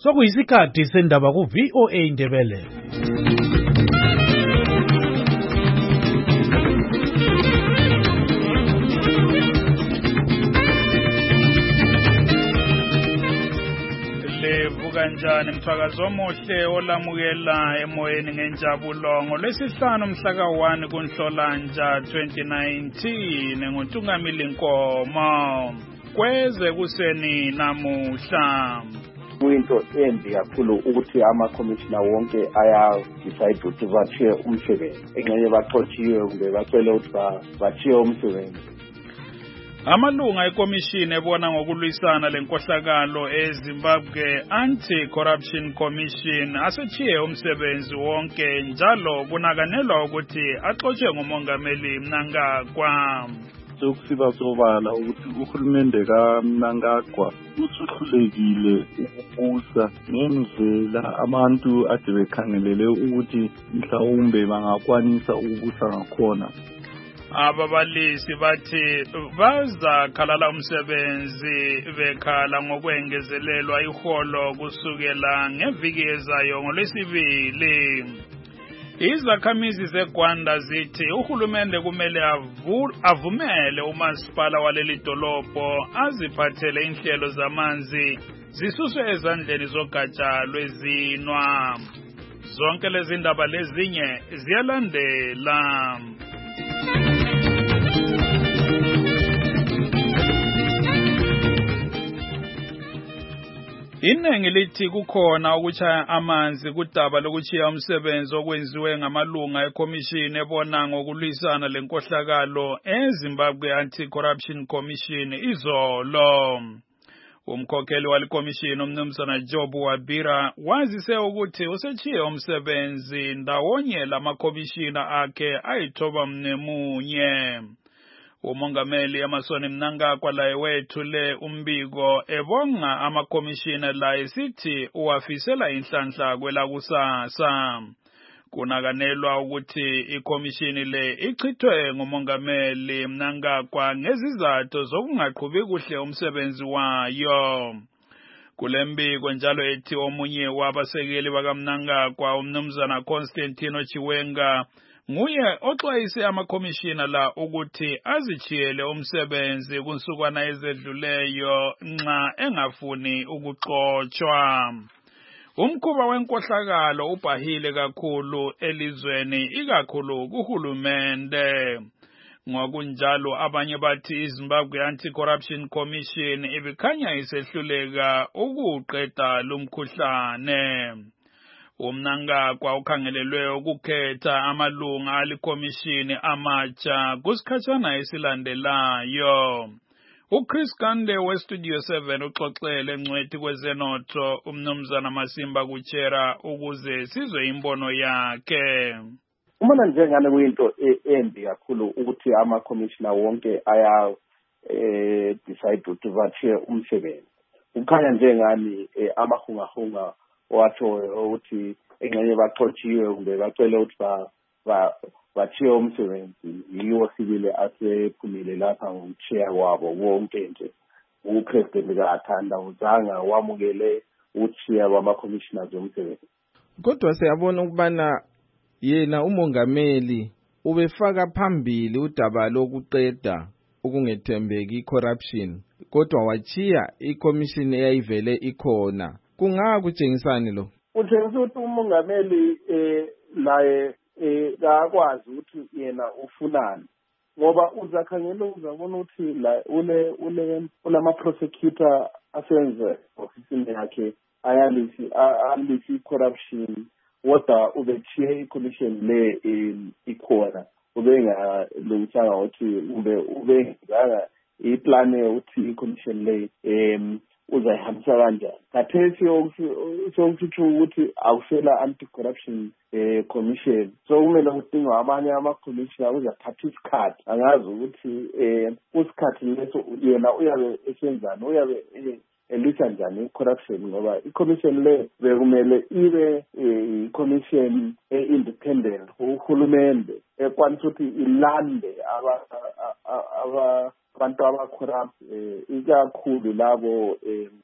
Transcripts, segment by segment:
Sokuyisikhathi sendaba ku VOA Indebele. Kanjani mthakazi omuhle olamukela emoyeni ngenjabulo ngolwesihlanu mhla ka-1 kuNhlolanja 2019 nguNtungamili Nkomo kweze kuseni namuhla. Kuyinto embi kakhulu ukuthi ama-commissioner wonke aya-decide ukuthi bathiye umsebenzi. Engxenye baxotshiwe kumbe bacele ukuthi bathiye umsebenzi. Amalunga ekomishini ebona ngokulwisana lenkohlakalo eZimbabwe Anti-Corruption Commission asethiye umsebenzi wonke njalo kunakanelwa ukuthi axotshe ngumongameli Mnangagwa. Sokusiba sobala ukuthi uhulumende kaMnangagwa usuhlulekile ukubusa ngendlela abantu ade bekhangelele ukuthi mhlawumbe bangakwanisa ukubusa ngakhona. Ababalisi bathi bazakhalala umsebenzi bekhala ngokwengezelelwa iholo kusukela ngeviki ezayo ngoLwesibili. Izakhamizi zeGwanda zithi uhulumende kumele avumele umasipala waleli dolobho aziphathele inhlelo zamanzi zisuswe ezandleni zogatsha lwezinwa. Zonke lezi ndaba lezinye ziyalandela. Iningi lithi kukhona ukuchaya amanzi kudaba lokuchiya umsebenzi okwenziwe ngamalunga ekomishini ebona ngokulwisana lenkohlakalo eZimbabwe Anti-Corruption Commission izolo. Umkhokheli walikomishini umnumzana Job Wabira wazise ukuthi usechiye umsebenzi ndawonye lamakomishina akhe ayithoba mnemunye. Umongameli Emmerson Mnangagwa laye wethule umbiko ebonga amakomishina la esithi uwafisela inhlanhla kwelakusasa. Kunakanelwa ukuthi ikomishini le ichithwe ngumongameli Mnangagwa ngezizathu zokungaqhubi kuhle umsebenzi wayo. Kulembiko njalo ethi omunye wabasekeli bakaMnangagwa umnumzana Constantino Chiwenga nguye oxwayise amakomishina la ukuthi azichiyele umsebenzi kunsukwana ezedluleyo nxa engafuni ukuxotshwa. Umkhuba wenkohlakalo ubhahile kakhulu elizweni ikakhulu kuhulumende. Ngokunjalo abanye bathi iZimbabwe Anti-Corruption Commission ibikhanya isehluleka ukuqeda lumkhuhlane. Umnangagwa ukhangelelwe ukukhetha amalunga alikomishini amatsha kusikhatshana esilandelayo. uChris Kande weStudio 7 uxoxele engcwethi kwezenotho umnumzana Masimba Kuchera ukuze sizwe imbono yakhe. Umana njengane kuyinto embi kakhulu ukuthi ama-commissioner wonke aya-decide ukuthi bathiye umsebenzi. Kukhanya njengani amahungahunga watsho ukuthi engxenye baxotshiwe kumbe bacele ukuthi bathiye umsebenzi yiwo sibile asephumile lapha ngokuchiya kwabo wonke nje. Upresident kaThanda uzanga wamukele ukuchiya kwama-commissioners omsebenzi. Kodwa siyabona ukubana yena umongameli ubefaka phambili udaba lokuqeda ukungethembeki corruption kodwa wachiya ikomishini eyayivele ikhona. Kungakutshengisani lo? Utshengisa ukuthi umongameli naye akwazi ukuthi yena ufunani ngoba uzakhangela uzabona ukuthi la ulama prosecutor asenze ofisini yakhe ayalisi corruption wada ubechiye ikomishini le ikhona ubengalungisanga ukuthi ubenganga iplane ukuthi ikomishini le uzayihambisa kanjani. Khathesi sokuthi ukuthi awusela anti-corruption commission so kumele kudingwa abanye ama-commissioner uzathatha isikhathi angazi ukuthi kusikhathi leso yena uyabe esenzani uyabe elisa njani i-corruption ngoba i-commission le bekumele ibe i-commission independent uhulumende ekwanisa ukuthi ilande abantu aba-corrupt ikakhulu labo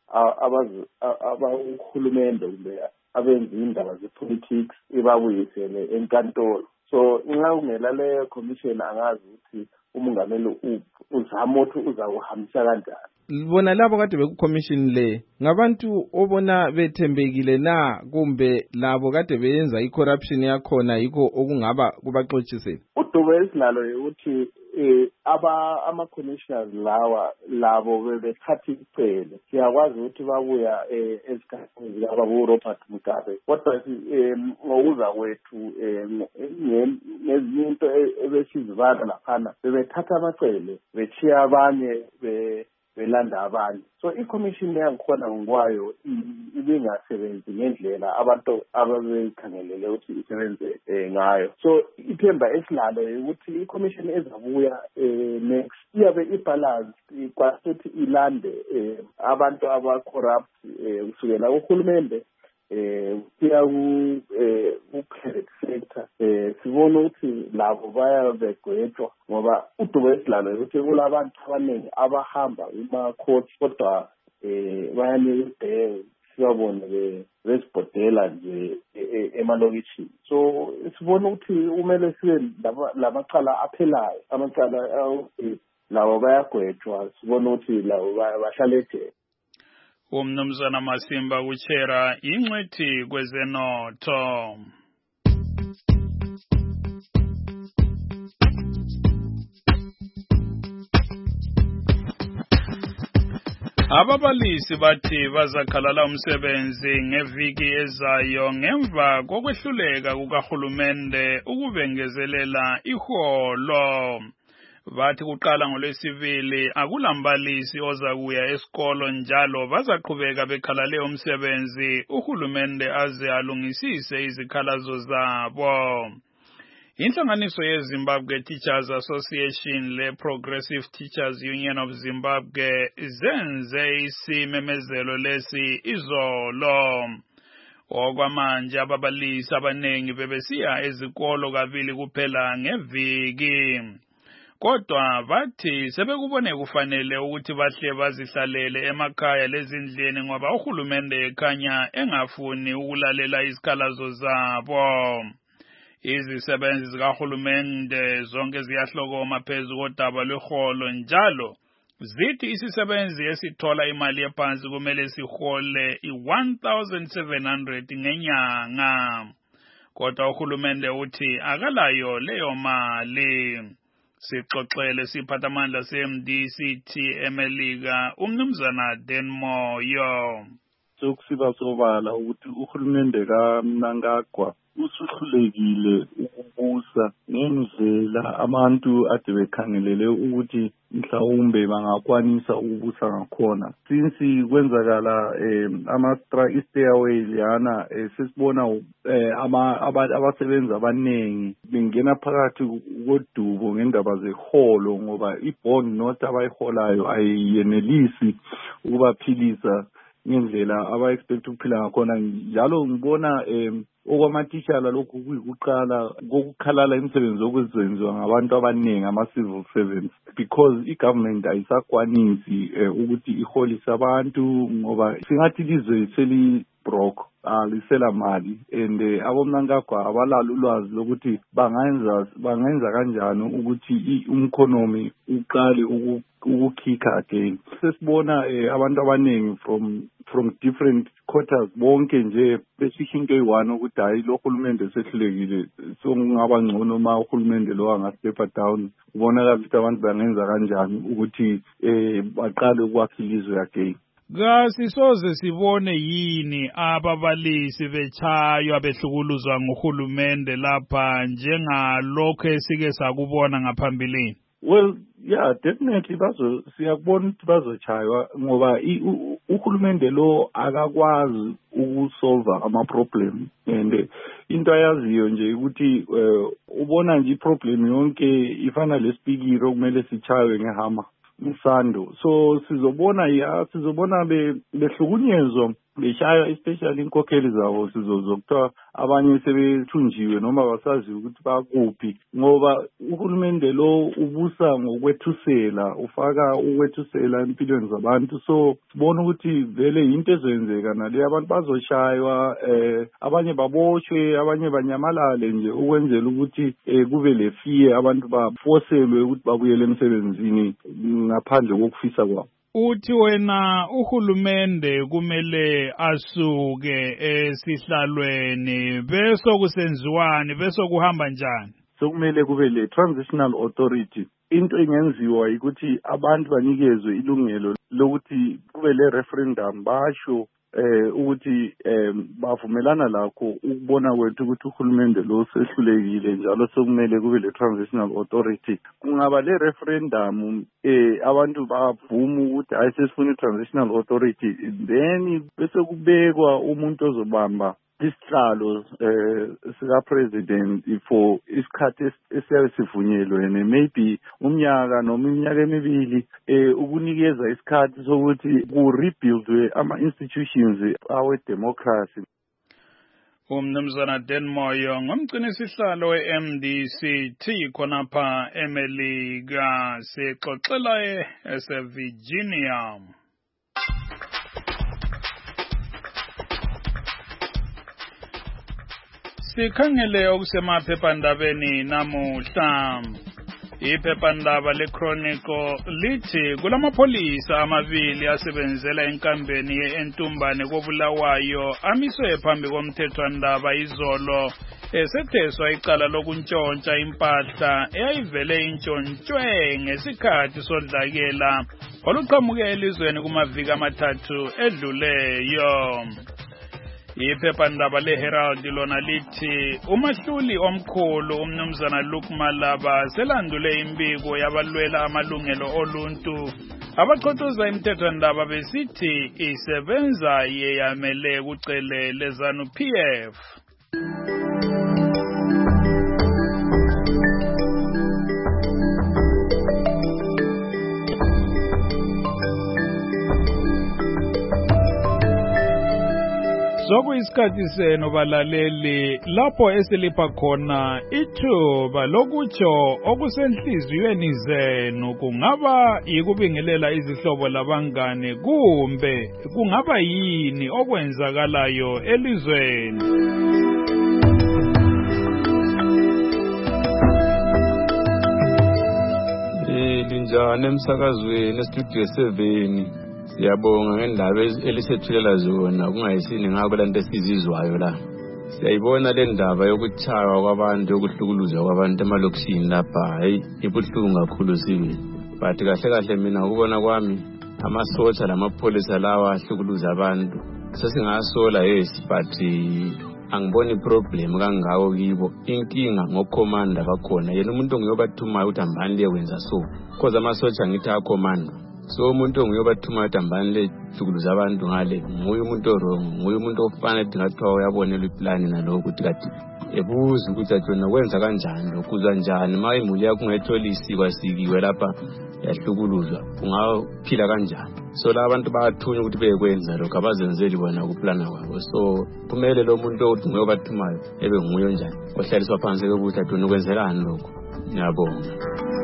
abahulumende kumbe abenza indaba ze-politics ibabuyisele enkantolo. So nxa ungela leyo commission angazi ukuthi umongameli uzama ukuthi uzawuhambisa kanjani. Bona labo kade beku-commission le ngabantu obona bethembekile na kumbe labo kade beyenza i-corruption yakhona yikho okungaba kubaxotshisele? Udubo esilalo ukuthi ama-commissioners labo bebethatha icele. Siyakwazi ukuthi babuya ezikhathini zikababa-Robert Mugabe. Kodwa ngokuza kwethu nezinye into ebesizibala laphana bebethatha amacele bechiya abanye belanda abanye. So i-commission leyangikhona ngokwayo ibingasebenzi ngendlela abantu ababekhangelele ukuthi isebenze ngayo. So ithemba esilalo ukuthi i-commission ezabuya next iyabe ibalance kwasuthi ilande abantu aba-corrupt kusukela uhulumende kuya ku-private sector. Sibona ukuthi labo bayabegwetshwa ngoba udubo esilalo ukuthi kulabantu abaningi abahamba ima-court kodwa bayanikeza siyabona besibhodela nje emalokishini. So sibona ukuthi kumele sibe lamacala aphelayo, amacala labo bayagwetshwa, sibona ukuthi labo bahlala ejele. Umnumzana Masimba Kuchera ingcwethi kwezenotho. Ababalisi bathi bazakhalala umsebenzi ngeviki ezayo ngemva kokwehluleka kukahulumende ukubengezelela iholo. Bathi kuqala ngoLwesibili akulambalisi ozakuya esikolo njalo bazaqhubeka bekhalale umsebenzi uhulumende aze alungisise izikhalazo zabo. Inhlanganiso yeZimbabwe Teachers Association le Progressive Teachers Union of Zimbabwe zenze isimemezelo lesi izolo. Okwamanje ababalisi abanengi bebesiya ezikolo kabili kuphela ngeviki. Kodwa bathi sebekubone kufanele ukuthi bahle bazihlalele emakhaya lezindleni ngoba uhulumende ekhanya engafuni ukulalela izikhalazo zabo. Izisebenzi zikahulumende zonke ziyahlokoma phezu kodaba lweholo njalo zithi isisebenzi esithola imali ephansi kumele sihole i-1,700 ngenyanga. Kodwa uhulumende uthi akalayo leyo mali. Sixoxele siphathamandla se-MDCT eMelika umnumzana Denmoyo. Sokusiba sobala ukuthi uhulumende kaMnangagwa usuhlulekile ukubusa ngendlela abantu ade bekhangelele ukuthi mhlawumbe bangakwanisa ukubusa ngakhona. Since kwenzakala ama-stairway yana sesibona abasebenzi abanengi bengena phakathi kodubo ngendaba zeholo ngoba i-bond note abayiholayo ayiyenelisi ukubaphilisa ngendlela aba-expect ukuphila ngakhona. Njalo ngibona okwamatitshala lokhu kuyikuqala kokukhalala imisebenzi okuzenziwa ngabantu abaningi ama-civil servants because i-government ayisakwanisi ukuthi iholise abantu ngoba singathi lizwe seli-broke lisela mali and aboMnangagwa abalalo ulwazi lokuthi bangenza kanjani ukuthi umkhonomi uqale ukukhikha again. Sesibona abantu abaningi from different quarters bonke nje besisho into eyi-one ukuthi hayi lo hulumende sehlulekile, so kungaba ngcono uma uhulumende lo angastepha down kubonakala ukuthi abantu bangenza kanjani ukuthi baqale ukwakha ilizwe again. Kasisoze sibone yini ababalisi bechaywa behlukuluzwa nguhulumende lapha njengalokho esike sakubona ngaphambilini? Well, yeah, definitely siyakubona ukuthi bazochaywa ngoba uhulumende lo akakwazi ukusolve ama-problem and into ayaziyo nje ukuthi ubona nje i-problem yonke ifana lesipikiro okumele sichaywe ngehama. Msando. So sizobona behlukunyezwa beshaya especially inkokheli zabo sizozokuthiwa abanye sebethunjiwe noma basazi ukuthi bakuphi ngoba uhulumende lo ubusa ngokwethusela ufaka ukwethusela empilweni zabantu so sibona ukuthi vele into ezoyenzeka nale abantu bazoshaywa abanye baboshwe abanye banyamalale nje ukwenzela ukuthi kube le fear abantu baforcelwe ukuthi babuyele emsebenzini ngaphandle kokufisa kwabo. Uthi wena uhulumende kumele asuke esihlalweni bese kusenziwani bese kuhamba njani? Sokumele kube le transitional authority. Into engenziwa ukuthi abantu banikezwe ilungelo lokuthi kube le referendum basho ukuthi bavumelana lakho ukubona kwethu ukuthi uhulumende lo sehlulekile njalo sokumele kube le transitional authority. Kungaba le referendum abantu bavuma ukuthi ayisesifuna transitional authority then bese kubekwa umuntu ozobamba isihlalo sika president for isikhathi esiyabe sivunyelwe maybe umnyaka noma iminyaka emibili ukunikeza isikhathi sokuthi ku rebuildwe ama institutions awe democracy. Umnumzana Dan Moyo ngumgcinisihlalo we-MDC khonapha eMelika sixoxela eseVirginia. Sikhangele okusemaphephandabeni namuhla. Iphephandaba leChronicle lithi kulamapholisa amabili asebenzela enkambeni yeNtumbane koBulawayo amiswe phambi komthethwandaba izolo esetheswa icala lokuntshontsha impahla eyayivele intshontshwe ngesikhathi sodlakela oluqhamuke elizweni kumaviki amathathu edluleyo. Iphephandaba leHerald lona lithi umahluli omkhulu umnumzana Luke Malaba selandule imbiko yabalwela amalungelo oluntu abaxoxoza imthethwandaba besithi isebenza yeyamele kucele lezanu PF. Sokuyisikhathi senu balaleli lapho esilipha khona ithuba lokutsho okusenhliziyweni zenu kungaba yikubingelela izihlobo labangane kumbe kungaba yini okwenzakalayo elizweni. Linjani emsakazweni estudio 7 siyabonga ngendaba elisethulela zona kungayisini ngakho lanto esizizwayo la. Siyayibona le ndaba yokuthaywa kwabantu yokuhlukuluzwa kwabantu emalokishini lapha hayi ibuhlungu kakhulu sibili. But kahle mina ukubona kwami amasotsha lamapholisa lawa ahlukuluza abantu sesingasola yes but angiboni problem kangako kibo. Inkinga ngokomanda bakhona yena umuntu ongiyobathumayo ukuthi ambani lekwenza so because amasotsha ngithi akomanda. So umuntu ongiyobathuma tambani lehlukuza abantu ngale nguye umuntu wrong nguye umuntu ofanele dingathiwa uyabonela iplan naloko ukuthi kade ebuza ukuthi athona kwenza kanjani lokuzwa njani maye imuli yakho ungayithola isikwa sikiwe lapha yahlukuluzwa ungaphila kanjani. So la abantu bayathunya ukuthi bekwenza lokho abazenzeli bona kuplana kwabo. So kumele lo muntu ongiyobathumayo ebe nguye njani ohlaliswa phansi ukuthi athona ukwenzelani lokho. Ngiyabonga.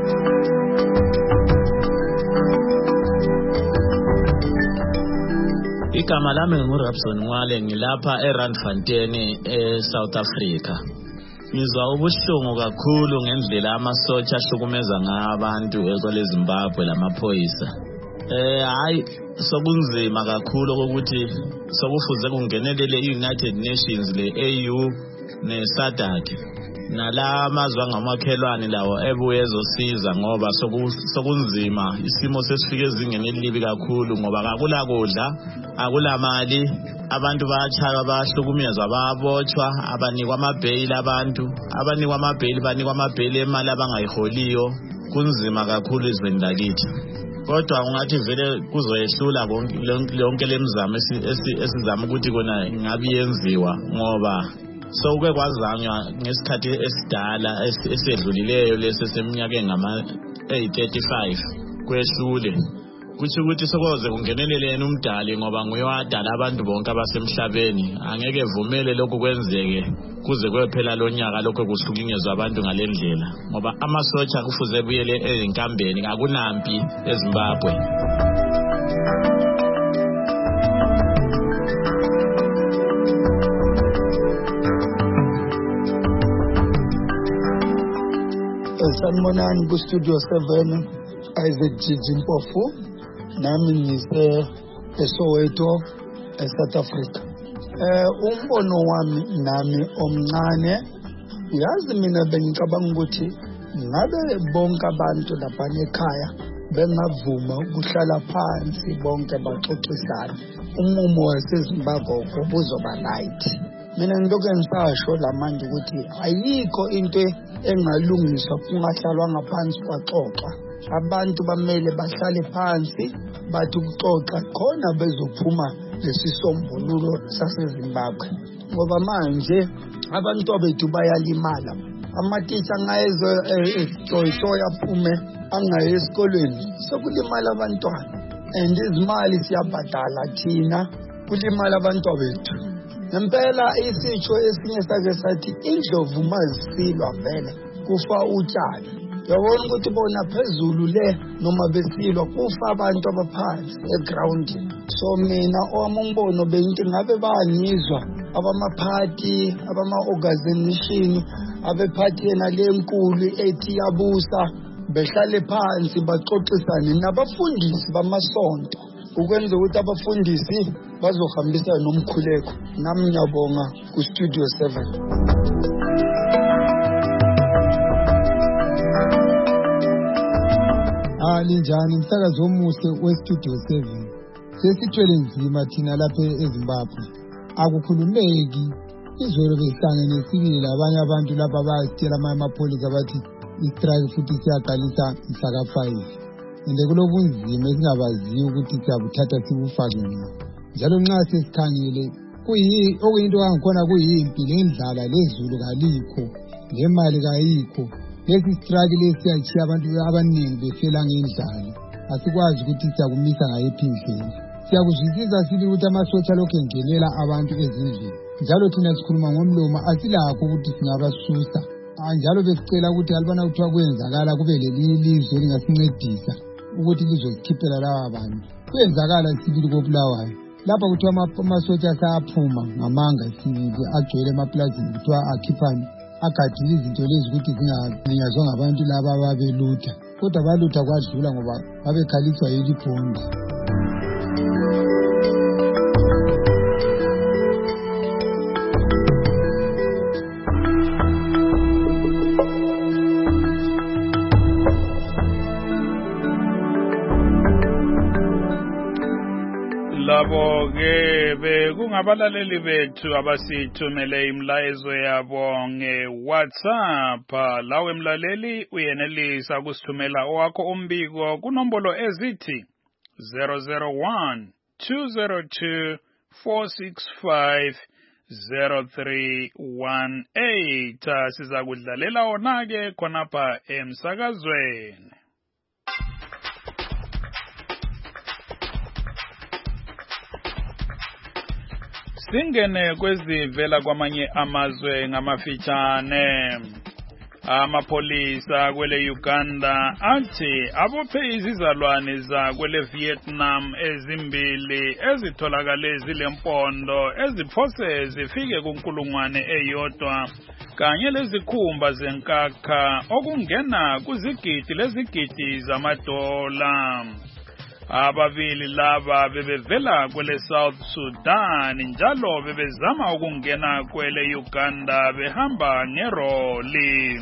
Igama lami nguRabson Mwale ngilapha eRandfontein eSouth Africa. Ngizwa ubuhlungu kakhulu ngendlela amasotsha ahlukumeza ngabantu ekwele Zimbabwe lamaphoyisa. Hayi sokunzima kakhulu ukuthi sokufuze kungenelele iUnited Nations le AU neSADC nala amazwe angamakhelwane lawo ebuye ezosiza ngoba sokunzima isimo sesifike ezingeni elibi kakhulu ngoba akula kudla akula mali abantu bayachaywa bahlukumezwa babotshwa abanikwa amabhayili banikwa amabhayili emali abangayiholiyo kunzima kakhulu izweni lakithi. Kodwa ungathi vele kuzoyehlula lonke lemizamo esizama ukuthi kona ingabi yenziwa ngoba so uke kwazanywa ngesikhathi esidala esedlulileyo lesi seminyaka engama 35 kwehlule kuthi ukuthi sokoze kungenelele umdali ngoba nguye wadala abantu bonke abasemhlabeni. Angeke vumele lokhu kwenzeke kuze kwephela lonyaka lokho kuhlukunyezwa abantu ngalendlela ngoba amasotsha kufuze buyele ezinkambeni akunampi eZimbabwe. Sanibonani ku Studio 7, Isaac Jimpofu, nami ngise eSoweto, eSouth Africa. Umbono wami nami omncane, yazi mina bengicabanga ukuthi ngabe bonke abantu lapha ekhaya bengavuma ukuhlala phansi bonke baxoxisana. Umumo waseZimbabwe ubuzoba right. Mina ngilokho ngisasho lamanje ukuthi ayikho into engalungiswa kungahlalwa ngaphansi kwaxoxa. Abantu bamele bahlale phansi bathi ukuxoxa khona bezophuma lesisombululo saseZimbabwe. Ngoba manje abantu bethu bayalimala. Amatitsha ngayezo ejoyitoya aphume angaye esikolweni sokulimala abantwana. And izimali siyabhadala thina kulimala abantwana bethu. Ngempela isitsho esinye sake sathi indlovu mazisilwa vele kufa utshani. Yabona ukuthi bona phezulu le noma besilwa kufa abantu abaphansi eground. So mina omumbono bengiti ngabe bangizwa abamaphathi abama-organization abephathi yena lenkulu ethi yabusa behlale phansi baxoxisane nabafundisi bamasonto ukwenza ukuthi abafundisi bazohambisa nomkhuleko. Nami ngiyabonga ku Studio 7. Linjani umsakazo omuhle we-Studio 7. Sesithwele nzima thina lapha eZimbabwe. Akukhulumeki. Izolo besihlangene sibili labanye abantu lapha bayasitshela amapholisa bathi istrike futhi siyaqalisa mhla ka-5. Ende kulobunzima esingabaziyo ukuthi siyabuthatha sibufake ngqo. Njalo nxa sesikhangele okuyinto yangikhona kuyimpi lendlala lezulu kalikho nemali kayikho. Lesi strike lesi siyatshiya abantu abaningi befela ngendlala. Asikwazi ukuthi siyakumisa ngayiphi indlela. Siyakuzwisisa sithi ukuthi amasotsha lokhu engenela abantu ezindlini. Njalo thina sikhuluma ngomlomo asilakho ukuthi singabasusa. Njalo besicela ukuthi alibana kuthiwa kwenzakala kube lelinye ilizwe elingasincedisa ukuthi lizokhiphela laba bantu. Kwenzakala sibili koBulawayo. Lapha kuthiwa amasotsha sayaphuma ngamanga sibili agcwele emaplazini kuthiwa akhiphani agadile izinto lezi ukuthi zinganinyazwa ngabantu laba ababelutha. Kodwa balutha kwadlula ngoba babekhaliswa yilibhondi. Labo ke bekungabalaleli bethu abasithumele imlayezo yabo ngeWhatsApp. Lawe mlaleli uyenelisa kusithumela owakho umbiko kunombolo ezithi 001 202 465 0318. Siza kudlalela ona ke khonapha emsakazweni. Singene kwezivela kwamanye amazwe ngamafitshane. Amapolisa kwele Uganda athi abophe izizalwane za kwele Vietnam ezimbili ezitholakale zilempondo eziphose zifike kunkulungwane eyodwa kanye lezikhumba zenkakha okungena kuzigidi lezigidi zamadola. Ababili laba bebevela kwele South Sudan njalo bebezama ukungena kwele Uganda behamba ngeroli.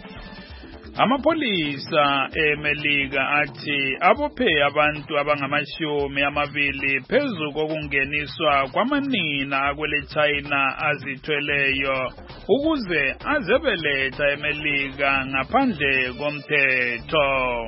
Amapolisa eMelika athi abophe abantu abangamashumi phezu kokungeniswa kwamanina kwele China azithweleyo ukuze azebeletha eMelika ngaphandle komthetho.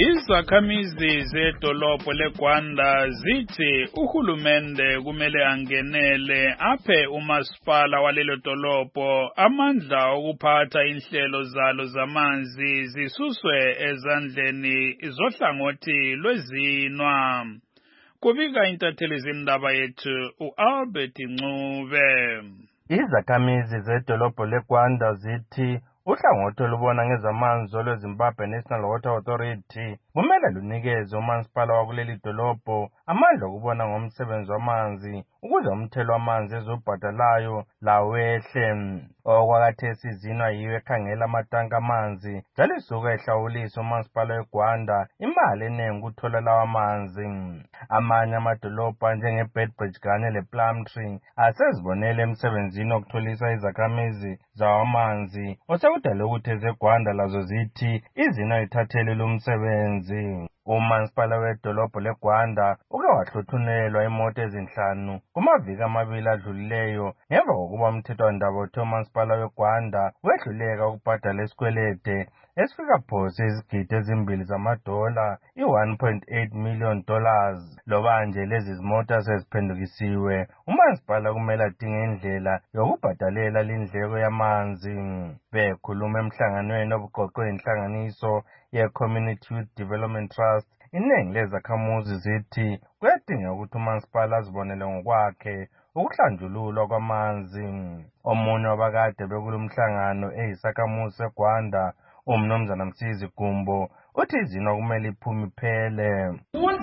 Izakhamizi zedolobho leGwanda zithi uhulumende kumele angenele aphe umasipala walelo dolobho amandla okuphatha inhlelo zalo zamanzi zisuswe ezandleni zohlangothi lwezinwa. Kubika intatheli zindaba yethu uAlbert Ncube. Izakhamizi zedolobho leGwanda zithi uhlangothi olubona ngezamanzi olweZimbabwe National Water Authority kumele lunikeze umasipala wakuleli dolobho amandla okubona ngomsebenzi wamanzi ukuze umthelo wamanzi ezobhadalayo lawehle. Okwakhathesi izinwa yiyo ekhangela amatanka amanzi njalo isuka ehlawulisa umasipala weGwanda imali eningi ukuthola lawa manzi. Amanye amadolobha njengeBedbridge kanye lePlumtree asezibonele emsebenzini wokutholisa izakhamizi zawo amanzi osekudala ukuthi ezeGwanda lazo zithi izinwa ithathele lumsebenzi. Umasipala wedolobho leGwanda uke wahluthunelwa imoto ezinhlanu kumaviki amabili adlulileyo ngemva kokuba umthethwandaba uthi umasipala weGwanda wehluleka ukubhadala isikwelede esifika phose izigidi ezimbili zamadola $1.8 million. Loba nje lezi zimota seziphendukisiwe, umasipala kumele adinge indlela yokubhadalela lindleko yamanzi. Bekhuluma emhlanganweni obuqoqwe inhlanganiso ye-Community Youth Development Trust, iningi lezakhamuzi zithi kuyadingeka ukuthi umasipala azibonele ngokwakhe ukuhlanjululwa kwamanzi. Omunye wabakade bekulomhlangano eyisakhamuzi seGwanda, uMnumzana Msizi Gumbo, uthi izinwa kumele iphume iphele.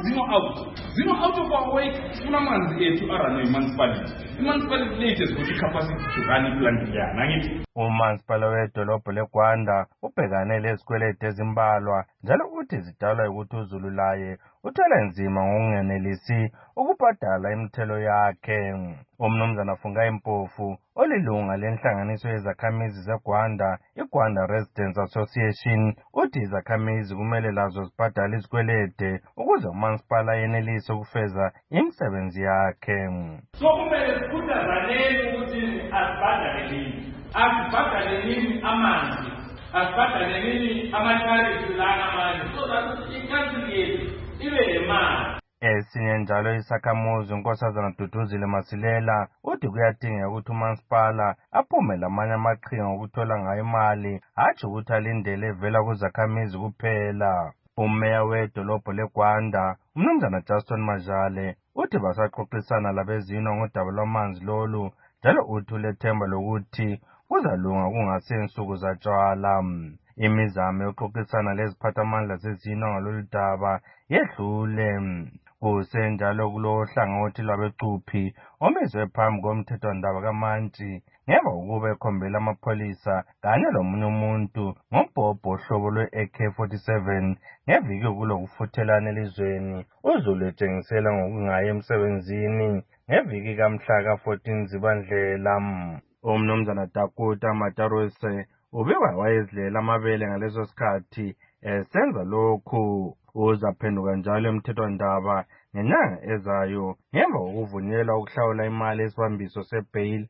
Zino out of our way kunamanzi ethu arana imunicipality. Imunicipality latest ukuthi capacity to run iplant yana ngithi. Umasipala wedolobho leGwanda ubhekane lezikwelede ezimbalwa njalo uthi zidalwa ukuthi uZulu laye uthwele nzima ngokungenelisi ukubhadala imithelo yakhe. Umnumzana Funga Mpofu olilunga lenhlanganiso yezakhamizi zeGwanda, iGwanda Residents Association, uthi izakhamizi kumele lazo zibhadale izikwelede ukuze umasipala yenelise ukufeza imisebenzi yakhe. So kumele sikhuthazaneni ukuthi asibhadale nini, asibhadale nini amanzi, asibhadale nini amatarifu lana manje, so that i-country yethu ibe nemali. Esinye njalo isakhamuzi uNkosazana Duduzile Masilela uthi kuyadingeka ukuthi umasipala aphume lamanye amaqhinga okuthola ngayo imali, hatshi ukuthi alindele evela kuzakhamizi kuphela. Umeya wedolobho leGwanda, uMnumzana Justin Majale, uthi basaxoxisana labezinwa ngodaba lwamanzi lolu njalo uthi ulethemba lokuthi kuzalunga kungasensuku zatshwala. Imizamo yokuxoxisana leziphathamandla zezinwa ngalolu daba yedlule. Kusenjalo kulo hlangothi lwabecuphi omizwe phambi komthethwandaba kaMantshi ngemva kokuba ekhombela amapholisa kanye lomunye umuntu ngombhobho ohlobo lwe-AK-47 ngeviki kulokufuthelana elizweni. uZulu etshengisela ngokungayi emsebenzini ngeviki kamhla ka-14 Zibandlela. Umnumzana Dakuta Matarose ubikwa wayezidlela amabele ngaleso sikhathi esenza lokhu. Uzaphenduka njalo emthethwandaba ngenyanga ezayo ngemva kokuvunyelwa ukuhlawula imali esibambiso sebail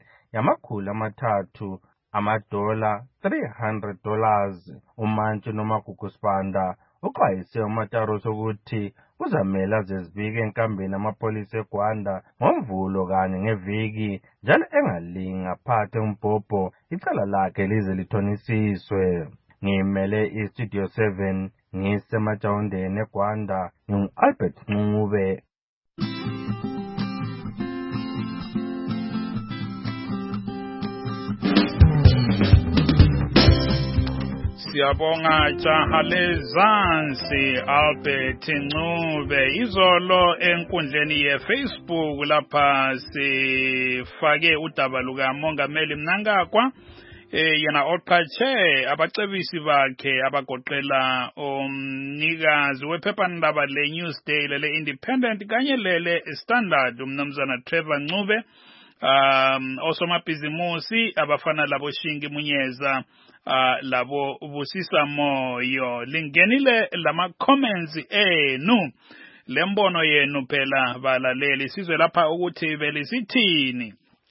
$300 $300. uMantshi Nomagugu Sibanda uxwayise uMatarose ukuthi uzamele azezibike enkambeni amapholisa eGwanda ngoMvulo kanye ngeviki njalo engalingi aphathe umbhobho icala lakhe lize lithonisiswe. Ngimele iStudio 7 ngisemajawundeni eGwanda, ngingu-Albert Ncube. Siyabonga jaha lezansi Albert Ncube. Izolo enkundleni yeFacebook lapha sifake udaba luka Mongameli Mnangagwa yena oqhatshe abacebisi bakhe abagoqela umnikazi wephephandaba le-Newsday le-Independent kanye le-Standard uMnumzana Trevor Ncube, osomabhizimusi abafana labo Shingi Munyeza, labo Busisa Moyo. Lingenile lama comments enu, lembono yenu phela balaleli, sizwe lapha ukuthi belisithini.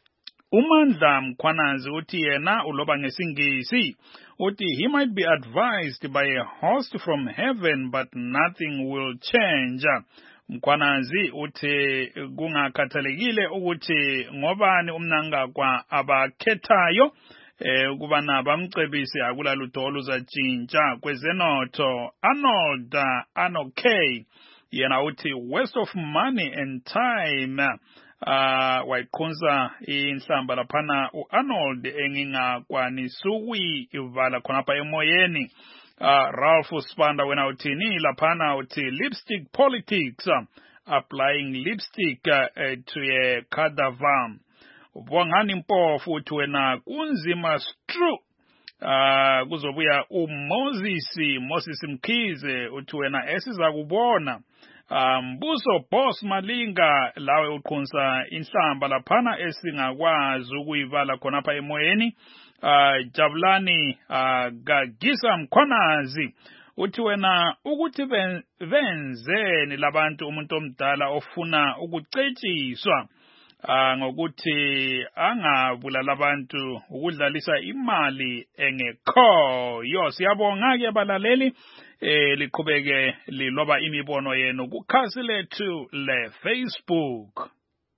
uMandla Mkhwanazi uthi yena uloba ngesingisi uthi he might be advised by a host from heaven but nothing will change. Mkhwanazi uthi kungakhathalekile ukuthi ngobani umnangagwa abakhethayo ukubana bamcebise akulalutho oluzatshintsha kwezenotho. Arnold Anokay yena uthi waste of money and time. Wayiqhunza inhlamba laphana uArnold engingakwanisa ukuyivala khonapha emoyeni. Ralph Spanda wena uthini laphana uthi lipstick politics, applying lipstick to a cadaver. Ubongani Mpofu uthi wena kunzima stru. Kuzobuya Moses Mkhize uthi wena esiza kubona. Mbuso Boss Malinga lawe uqhunza inhlamba laphana esingakwazi ukuyivala khonapha emoyeni. Jabulani Gagisa Mkhwanazi uthi wena ukuthi benzeni labantu umuntu omdala ofuna ukucetshiswa ngokuthi angabulala abantu ukudlalisa imali engekhoyo. Siyabonga ke abalaleli liqhubeke liloba imibono yenu kukhasi lethu le Facebook.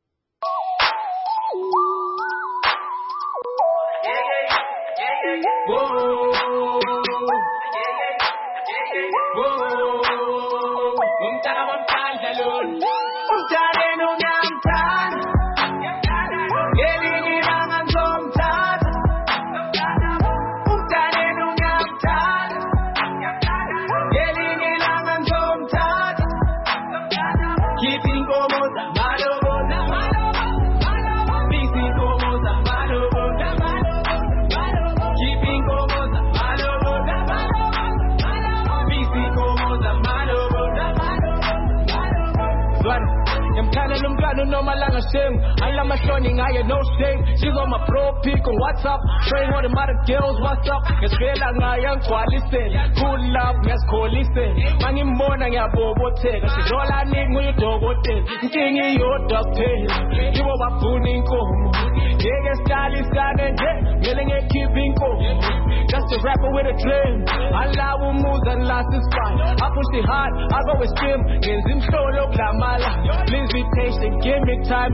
No malanga shame, I love my shorting, I had no shame. She's on my pro pic on WhatsApp, showing all the mother girls what's up. Yes, feel like I am quality, good love, yes, call listen. Mangi mona ya bobo take, she's all I need when you dogo take. King in your dog tail, you are my pooning come. Yeah, style is starting, yelling at keeping cool. Just a rapper with a dream. I love who moves and last is fine. I push it hard, I go with him. Gains him solo, la mala. Please be patient, give me time.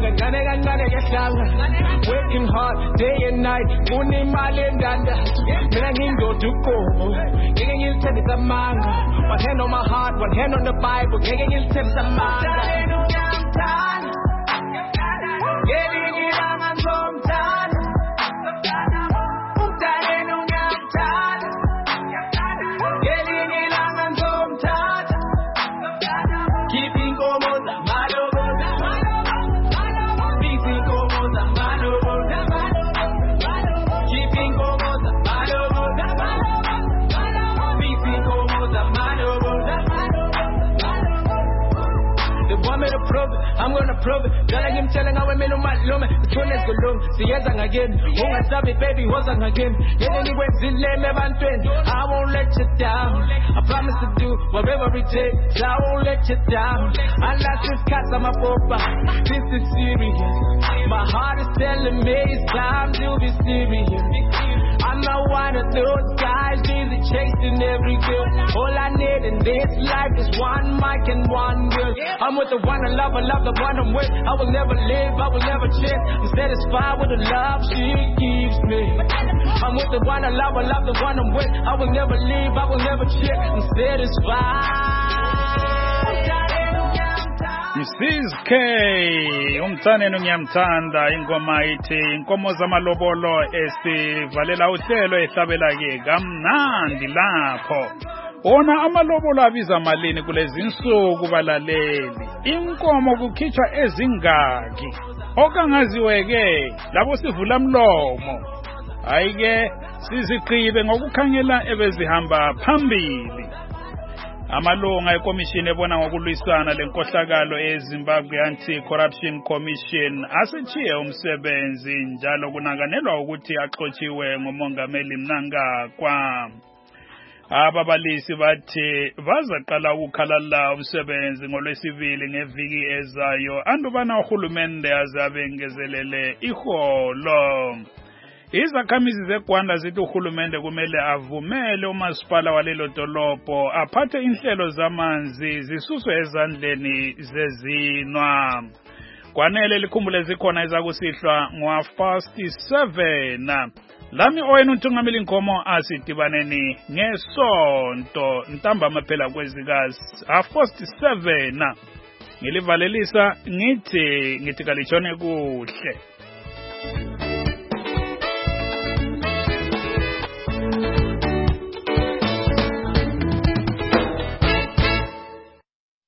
Working hard, day and night. Muni malendanda. Meaning go to go. Getting you tell it's a manga. One hand on my heart, one hand on the Bible. Getting you tell it's a manga. I'm gonna prove it. Gonna him telling how I made no my lume. The tune is good long. See yes again. Who I stop it, baby, was again. Yet anyway, zille me van twin. I won't let you down. I promise to do whatever it takes. I won't let you down. Unless this cat's on my popa. This is serious. My heart is telling me it's time to be serious. I'm not one of those guys busy chasing every girl. All I need in this life is one mic and one girl. I'm with the one I love the one I'm with. I will never leave, I will never change. I'm satisfied with the love she gives me. I'm with the one I love the one I'm with. I will never leave, I will never change. I'm satisfied. Mrs. K umthane nonyamthanda ingoma ithi inkomo zamalobolo esivalela uhlelo ehlabela ke kamnandi lapho. Ona amalobolo abiza malini kulezi insuku balaleli? Inkomo kukhitshwa ezingaki? Okangaziweke labo sivula mlomo. Ayike siziqibe ngokukhangela ebezihamba phambili. Amalunga ekomishini ebona ngokulwisana lenkohlakalo eZimbabwe Anti-Corruption Commission asetshiye umsebenzi njalo kunakanelwa ukuthi axotshiwe ngumongameli Mnangagwa. Ababalisi bathi bazaqala ukukhalala umsebenzi ngoLwesibili ngeviki ezayo andubana uhulumende azabengezelele iholo. Izakhamizi zeGwanda zithi uhulumende kumele avumele umasipala walelo dolobho aphathe inhlelo zamanzi zisuswe ezandleni zezinwa. Kwanele likhumbule zikhona ezakusihlwa ngo-7:30. Lami owenu uNtungameli Nkomo asidibaneni ngesonto ntambama phela kwezikazi 7:30. Ngilivalelisa ngithi kalitshone kuhle.